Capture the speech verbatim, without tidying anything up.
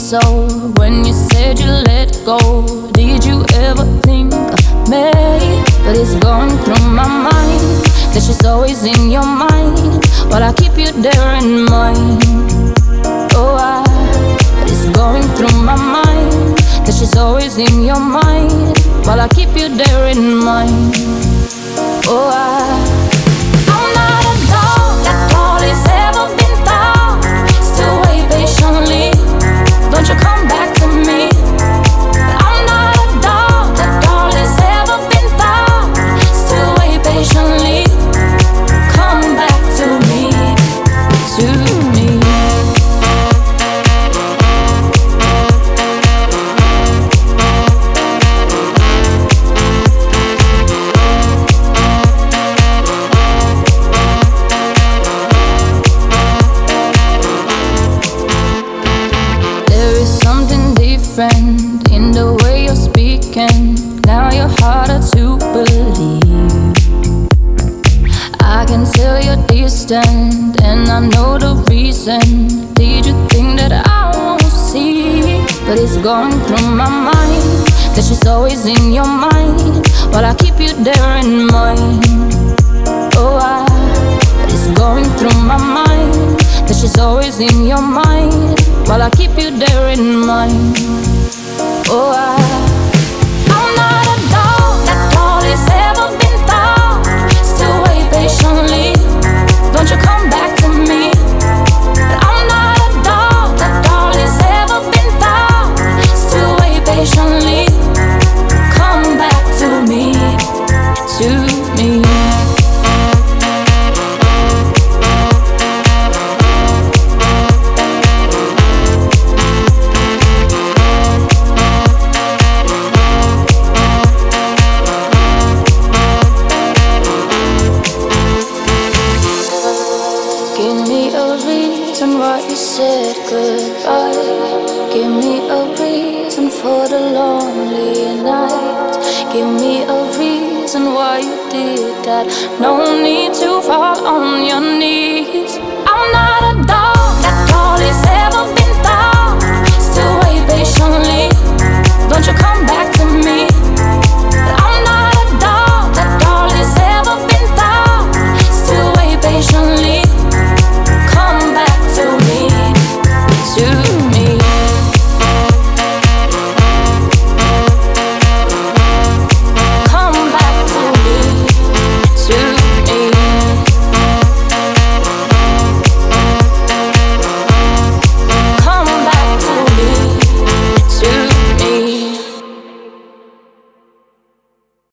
so when you said you let go. Did you ever think of me? But it's going through my mind that she's always in your mind, while I keep you there in mind. Oh, I, but it's going through my mind that she's always in your mind, while I keep you there in mind. Oh, I, I'm not a dog that all is ever been thought. Still wait patiently, don't you come back to me. I'm not a dog that all is ever been thought. Still wait patiently, come back to me, to me. In the way you're speaking, now you're harder to believe. I can tell you're distant, and I know the reason. Did you think that I won't see? But it's going through my mind that she's always in your mind, while I keep you there in mind. Oh, I, but it's going through my mind that she's always in your mind, while I keep you there in mind. Oh, I, I'm not a dog that all is ever been thought. Still wait patiently, don't you come back to me. But I'm not a dog that all is ever been thought. Still wait patiently, come back to me, to me. Why you said goodbye. Give me a reason for the lonely nights. Give me a reason why you did that. No need to fall on your knees. I'm not a dog that all is ever been thought. Still wait patiently, don't you